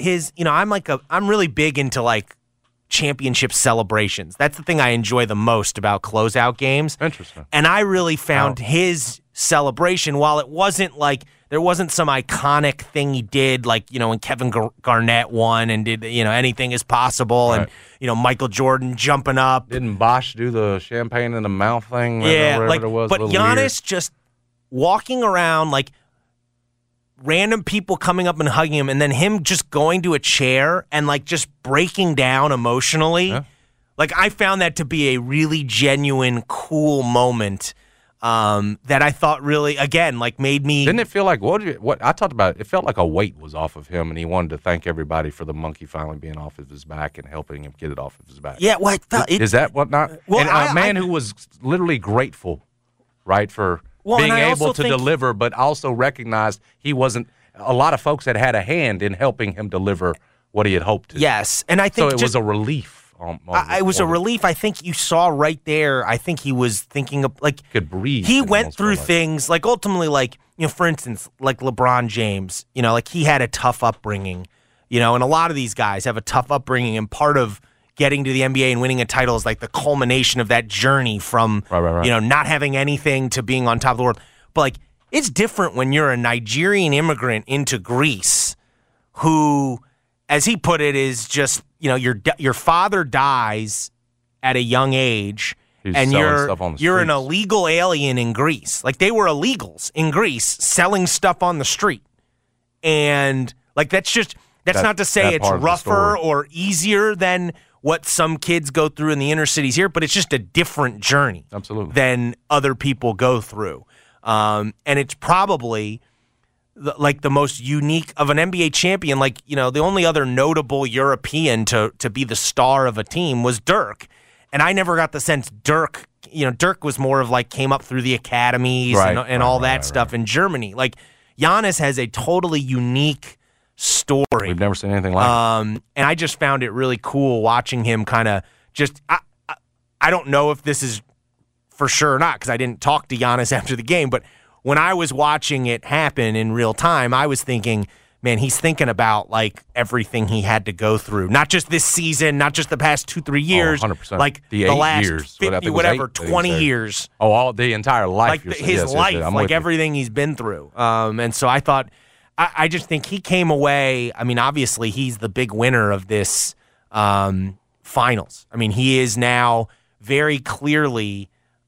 I'm really big into like championship celebrations. That's the thing I enjoy the most about closeout games. Interesting. And I really found his celebration, while it wasn't like there wasn't some iconic thing he did, like, when Kevin Garnett won and did, anything is possible, right. And, Michael Jordan jumping up. Didn't Bosh do the champagne in the mouth thing? Yeah, it was, but Giannis just walking around, like, random people coming up and hugging him, and then him just going to a chair and, like, just breaking down emotionally. Yeah. Like, I found that to be a really genuine, cool moment. That I thought really, again, like made me. Didn't it feel like what I talked about? It felt like a weight was off of him, and he wanted to thank everybody for the monkey finally being off of his back and helping him get it off of his back. Yeah, well, is that what not? Well, and a man who was literally grateful, right, for being able to deliver, but also recognized he wasn't. A lot of folks had a hand in helping him deliver what he had hoped to. Yes, and I think so. It was a relief. It was a relief. I think you saw right there. I think he was thinking of like could breathe. He went through things like ultimately, like for instance, like LeBron James. Like he had a tough upbringing. And a lot of these guys have a tough upbringing, and part of getting to the NBA and winning a title is like the culmination of that journey from right. Not having anything to being on top of the world. But like it's different when you're a Nigerian immigrant into Greece, who, as he put it, is just. Your father dies at a young age, and you're an illegal alien in Greece. Like they were illegals in Greece selling stuff on the street, and like that's not to say it's rougher or easier than what some kids go through in the inner cities here, but it's just a different journey, absolutely, than other people go through, and it's probably. Like the most unique of an NBA champion, like, the only other notable European to be the star of a team was Dirk. And I never got the sense Dirk was more of like came up through the academies and all that stuff in Germany. Like Giannis has a totally unique story. We've never seen anything like it. And I just found it really cool watching him kind of just, I don't know if this is for sure or not because I didn't talk to Giannis after the game, but when I was watching it happen in real time, I was thinking, man, he's thinking about like everything he had to go through. Not just this season, not just the past 2-3 years. 100%. Like the last years, 50, 20 years. Oh, all the entire life. Like his life, like everything he's been through. And so I thought, I just think he came away. I mean, obviously he's the big winner of this finals. I mean, he is now very clearly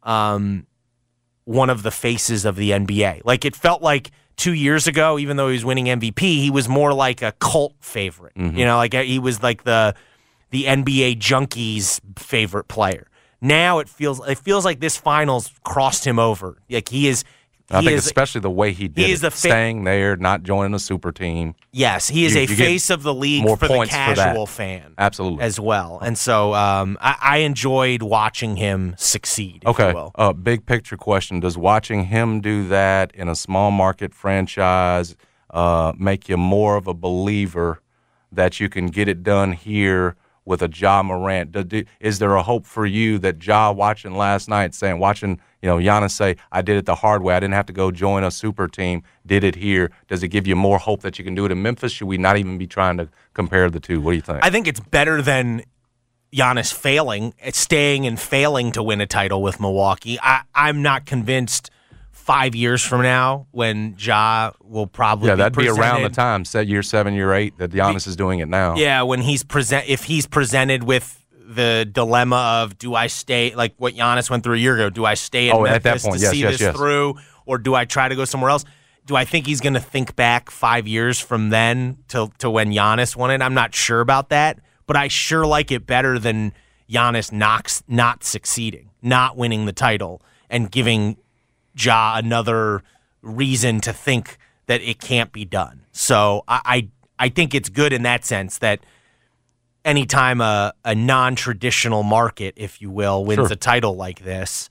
one of the faces of the NBA. Like it felt like 2 years ago, even though he was winning MVP, he was more like a cult favorite. Mm-hmm. Like he was like the NBA junkies' favorite player. Now it feels like this finals crossed him over. Like he is I think especially the way he did it, staying there, not joining a super team. Yes, he is a face of the league for the casual fan. Absolutely. As well. And so I enjoyed watching him succeed, if you will. Big picture question. Does watching him do that in a small market franchise make you more of a believer that you can get it done here with a Ja Morant? Is there a hope for you that Ja watching last night, watching Giannis say, I did it the hard way, I didn't have to go join a super team, did it here, does it give you more hope that you can do it in Memphis? Should we not even be trying to compare the two? What do you think? I think it's better than Giannis staying and failing to win a title with Milwaukee. I'm not convinced 5 years from now when Ja will probably that'd be around the time, year 7, year 8, that Giannis is doing it now. Yeah, when if he's presented with the dilemma of, do I stay, like what Giannis went through a year ago, do I stay in Memphis at that point, to see this through, or do I try to go somewhere else? Do I think he's going to think back 5 years from then to when Giannis won it? I'm not sure about that, but I sure like it better than Giannis not succeeding, not winning the title, and giving Ja another reason to think that it can't be done. So I think it's good in that sense that anytime a non-traditional market, if you will, wins a title like this,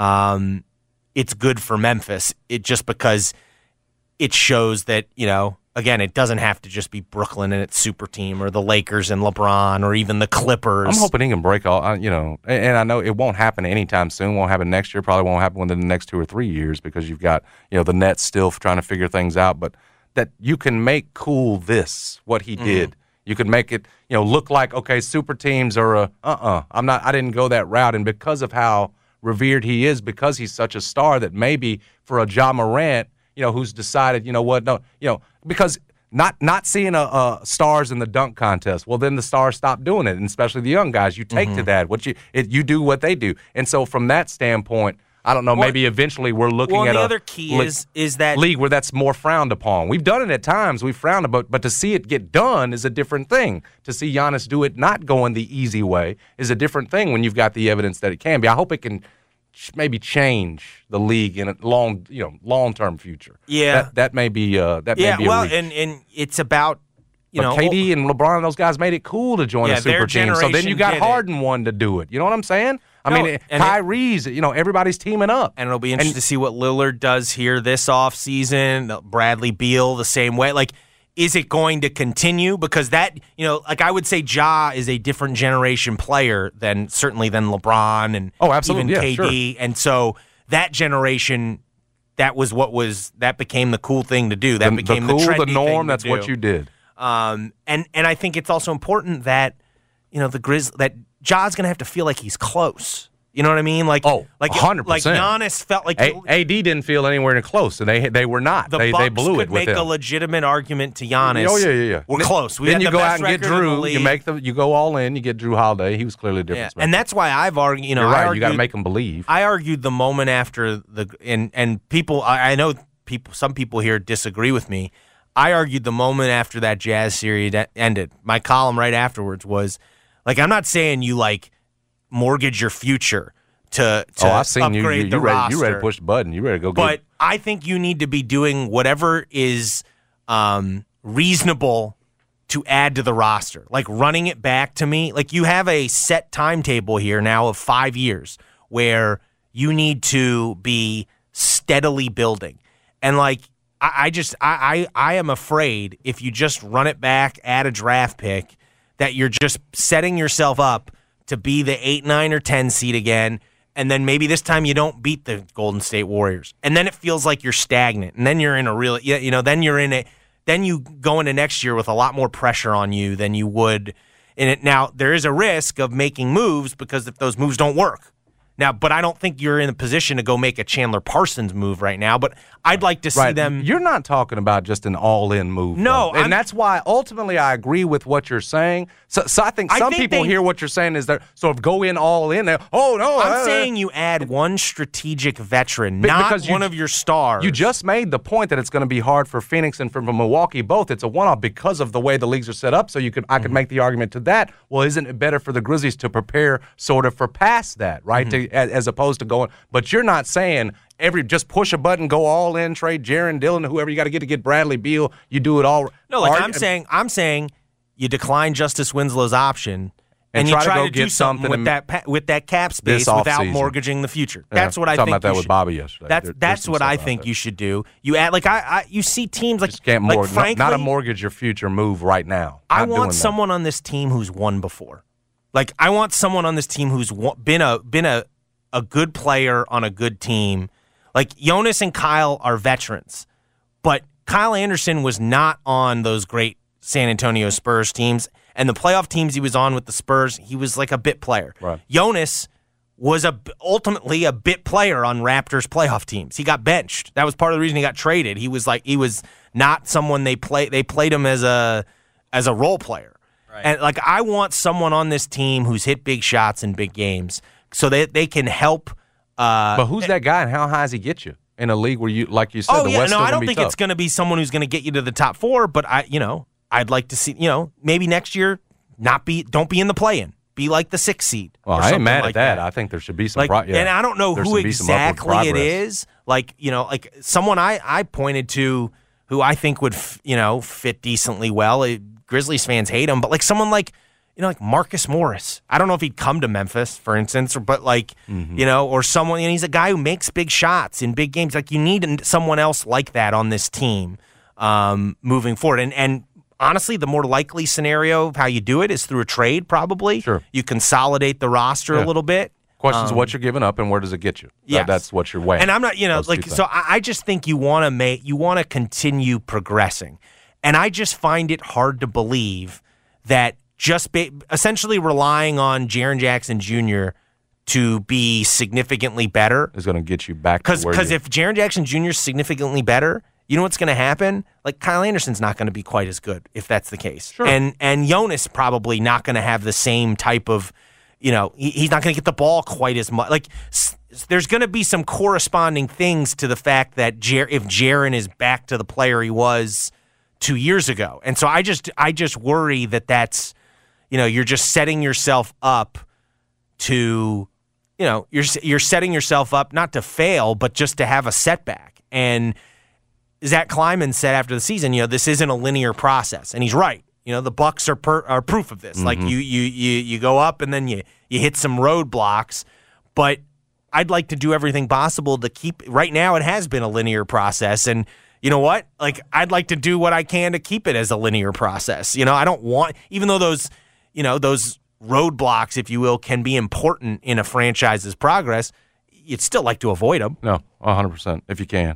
it's good for Memphis. It just because it shows that, again, it doesn't have to just be Brooklyn and its super team or the Lakers and LeBron or even the Clippers. I'm hoping he can break all, and I know it won't happen anytime soon. Won't happen next year. Probably won't happen within the next 2 or 3 years because you've got, the Nets still trying to figure things out. But that you can make cool what he did. You could make it, look like, okay, super teams are I didn't go that route. And because of how revered he is, because he's such a star, that maybe for a Ja Morant, who's decided, because not seeing stars in the dunk contest, well, then the stars stop doing it, and especially the young guys. You take to that. You do what they do. And so from that standpoint, I don't know, maybe eventually we're looking at the other key is that league where that's more frowned upon. We've done it at times. We've frowned upon, but to see it get done is a different thing. To see Giannis do it not going the easy way is a different thing when you've got the evidence that it can be. I hope it can maybe change the league in a long-term future. Yeah. That may be may be a reach. and it's about But KD and LeBron and those guys made it cool to join a super team. So then you got Harden one to do it. You know what I'm saying? Kyrie's, everybody's teaming up. And it'll be interesting to see what Lillard does here this offseason. Bradley Beal the same way. Like, is it going to continue? Because that, I would say Ja is a different generation player than LeBron and even KD. Sure. And so that generation, that became the cool thing to do. That became the trendy the norm. Thing That's to what do. you did. And I think it's also important that that Ja's going to have to feel like he's close. You know what I mean? 100%. Like Giannis felt like AD didn't feel anywhere near close, and they were not. They blew it with him. The Bucks could make a legitimate argument to Giannis. Oh yeah. We're close. Then you go out and get Drew. You go all in. You get Drew Holiday. He was clearly a difference maker. And that's why I've argued. You're right. You got to make them believe. I argued the moment after and people. I know some people here disagree with me. I argued the moment after that Jazz series ended. My column right afterwards was I'm not saying you mortgage your future to I've seen upgrade the roster. You ready to push the button. You ready to go But I think you need to be doing whatever is reasonable to add to the roster. Like running it back to me. Like you have a set timetable here now of 5 years where you need to be steadily building. And I am afraid if you just run it back, add a draft pick, that you're just setting yourself up to be the 8, 9, or 10 seed again, and then maybe this time you don't beat the Golden State Warriors, and then it feels like you're stagnant, and then you're in a real, then you go into next year with a lot more pressure on you than you would in it. Now there is a risk of making moves because if those moves don't work. Now, but I don't think you're in a position to go make a Chandler Parsons move right now, but I'd like to see them. You're not talking about just an all-in move. No. And that's why ultimately I agree with what you're saying. So I think some people hear what you're saying is that sort of go in all in. Oh, no. I'm saying you add one strategic veteran, not one of your stars. You just made the point that it's going to be hard for Phoenix and for Milwaukee both. It's a one-off because of the way the leagues are set up. So I could make the argument to that. Well, isn't it better for the Grizzlies to prepare sort of for past that, right? as opposed to going. But you're not saying just push a button, go all in, trade Jaron Dillon, whoever you got to get Bradley Beal. You do it all. No, like I'm saying you decline Justice Winslow's option. And you try to do something with that cap space without mortgaging the future. That's what I think. Talking about that with Bobby yesterday. That's what I think you should do. You add you see teams like just can't frankly, not a mortgage your future move right now. I want someone on this team who's won before. Like I want someone on this team who's been a good player on a good team. Like Jonas and Kyle are veterans, but Kyle Anderson was not on those great San Antonio Spurs teams. And the playoff teams he was on with the Spurs, he was like a bit player. Right. Jonas was ultimately a bit player on Raptors playoff teams. He got benched. That was part of the reason he got traded. He was not someone they played him as a role player. Right. And like I want someone on this team who's hit big shots in big games so that they can help. But who's that guy and how high does he get you in a league where you, like you said, the West? I don't think it's going to be someone who's going to get you to the top 4. But I'd like to see, maybe next year don't be in the play-in. Be like the 6th seed. Well, I ain't mad at that. I think there should be some and I don't know who exactly it is. Like someone I pointed to who I think would fit decently well. Grizzlies fans hate him, but like someone like Marcus Morris. I don't know if he'd come to Memphis, for instance, but or someone. He's a guy who makes big shots in big games. Like you need someone else like that on this team. Moving forward. And honestly, the more likely scenario of how you do it is through a trade, probably. Sure. You consolidate the roster a little bit. Questions what you're giving up and where does it get you? Yeah, that's what you're weighing. And I'm not, so I just think you want to continue progressing. And I just find it hard to believe that just essentially relying on Jaren Jackson Jr. to be significantly better is going to get you back to where because if Jaren Jackson Jr. is significantly better, you know what's going to happen? Like Kyle Anderson's not going to be quite as good if that's the case. Sure. And Jonas probably not going to have the same type of, he's not going to get the ball quite as much. Like there's going to be some corresponding things to the fact that if Jaren is back to the player he was 2 years ago. And so I just worry that's, you're just setting yourself up to, you're setting yourself up not to fail, but just to have a setback. And Zach Kleiman said after the season, this isn't a linear process, and he's right. The Bucks are proof of this. Mm-hmm. Like you go up and then you hit some roadblocks, but I'd like to do everything possible to keep. Right now, it has been a linear process, and you know what? Like I'd like to do what I can to keep it as a linear process. I don't want, even though those roadblocks, if you will, can be important in a franchise's progress. You'd still like to avoid them. No, 100% if you can.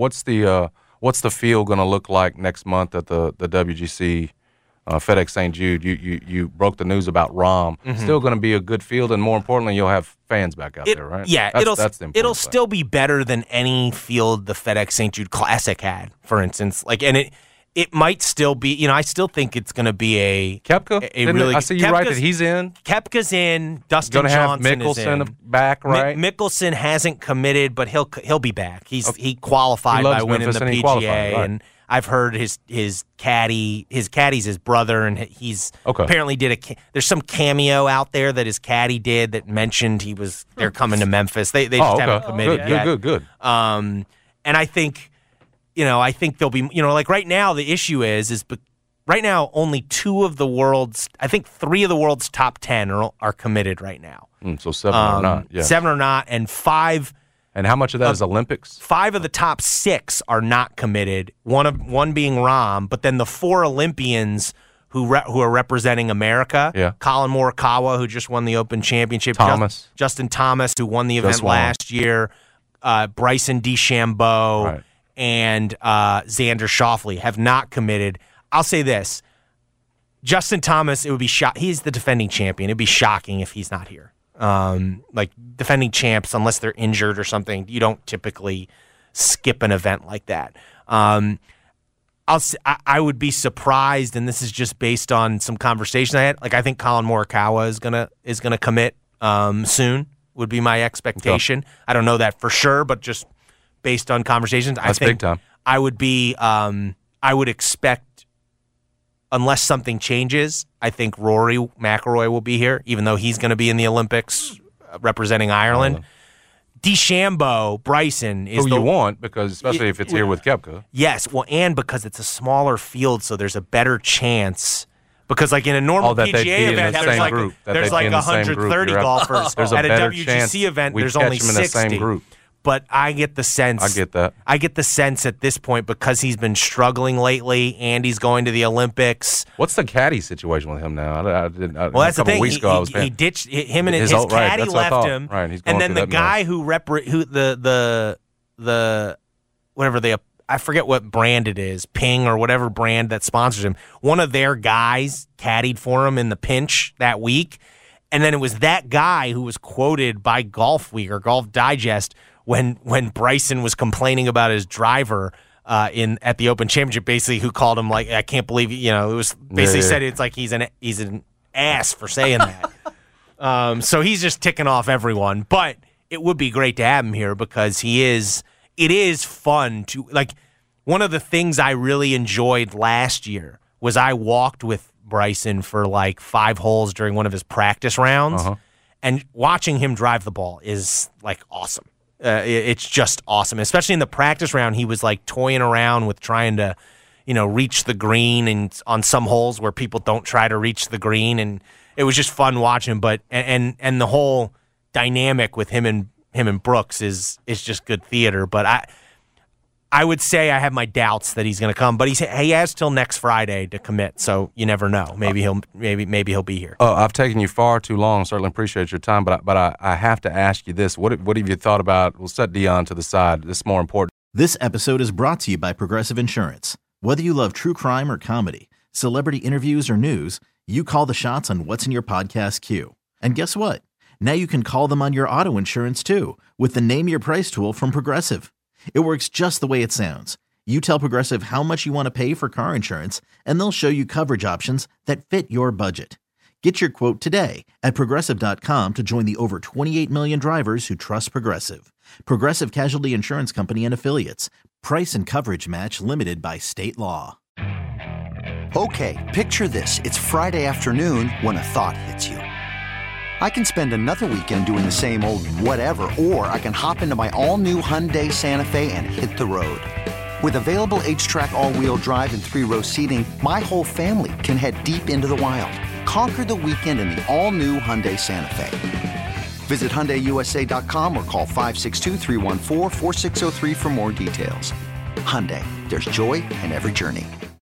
What's the field going to look like next month at the WGC FedEx St. Jude? You broke the news about Rahm. Mm-hmm. Still going to be a good field, and more importantly, you'll have fans back out there, right? Yeah, it'll still be better than any field the FedEx St. Jude Classic had, for instance. It might still be. I still think it's going to be a Koepka. I see you right that he's in. Koepka's in. Dustin Johnson is in. Going to have Mickelson back, right? Mickelson hasn't committed, but he'll be back. He qualified by winning the PGA, and I've heard his caddy. His caddy's his brother, and he's apparently did there's some cameo out there that his caddy did that mentioned they're coming to Memphis. They just haven't committed yet. Good. And I think. I think there'll be, like right now the issue is right now only 3 of the world's top 10 are commited right now. So 7 are not. Yeah. 7 are not, and 5. And how much of that is Olympics? 5 of the top 6 are not committed. One being Rahm, but then the 4 Olympians who are representing America. Yeah. Colin Morikawa, who just won the Open Championship. Justin Thomas, who won the event last year. Bryson DeChambeau. Right. And Xander Schauffele have not committed. I'll say this. Justin Thomas, it would be he's the defending champion. It'd be shocking if he's not here. Defending champs, unless they're injured or something, you don't typically skip an event like that. I would be surprised, and this is just based on some conversation I had. Like I think Colin Morikawa is gonna commit soon. Would be my expectation. Okay. I don't know that for sure, but just based on conversations, I think big time. I would be. I would expect, unless something changes, I think Rory McIlroy will be here, even though he's going to be in the Olympics representing Ireland. DeChambeau, Bryson is who you want, because especially if it's here with Koepka. Yes, well, and because it's a smaller field, so there's a better chance. Because like in a normal PGA event, there's like 130 golfers. At a WGC event, there's only 60. But I get the sense. I get that. I get the sense at this point, because he's been struggling lately and he's going to the Olympics. What's the caddy situation with him now? Well, that's the thing. Weeks ago, he ditched him, and his caddy left him. Right, he's and going then the guy who I forget what brand it is, Ping or whatever brand that sponsors him. One of their guys caddied for him in the pinch that week, and then it was that guy who was quoted by Golf Week or Golf Digest when Bryson was complaining about his driver at the Open Championship, basically, who called him like, I can't believe, it was basically said it's like he's an ass for saying that. So he's just ticking off everyone, but it would be great to have him here because it is fun to, like, one of the things I really enjoyed last year was I walked with Bryson for like 5 holes during one of his practice rounds, and watching him drive the ball is like awesome. It's just awesome, especially in the practice round. He was like toying around with trying to, reach the green, and on some holes where people don't try to reach the green, and it was just fun watching him. But and the whole dynamic with him and Brooks is just good theater. But I would say I have my doubts that he's going to come, but he has till next Friday to commit, so you never know. Maybe he'll be here. I've taken you far too long. Certainly appreciate your time, but I have to ask you this: what have you thought about? We'll set Dion to the side. This is more important. This episode is brought to you by Progressive Insurance. Whether you love true crime or comedy, celebrity interviews or news, you call the shots on what's in your podcast queue. And guess what? Now you can call them on your auto insurance too, with the Name Your Price tool from Progressive. It works just the way it sounds. You tell Progressive how much you want to pay for car insurance, and they'll show you coverage options that fit your budget. Get your quote today at Progressive.com to join the over 28 million drivers who trust Progressive. Progressive Casualty Insurance Company and Affiliates. Price and coverage match limited by state law. Okay, picture this. It's Friday afternoon when a thought hits you. I can spend another weekend doing the same old whatever, or I can hop into my all-new Hyundai Santa Fe and hit the road. With available H-Track all-wheel drive and 3-row seating, my whole family can head deep into the wild. Conquer the weekend in the all-new Hyundai Santa Fe. Visit HyundaiUSA.com or call 562-314-4603 for more details. Hyundai, there's joy in every journey.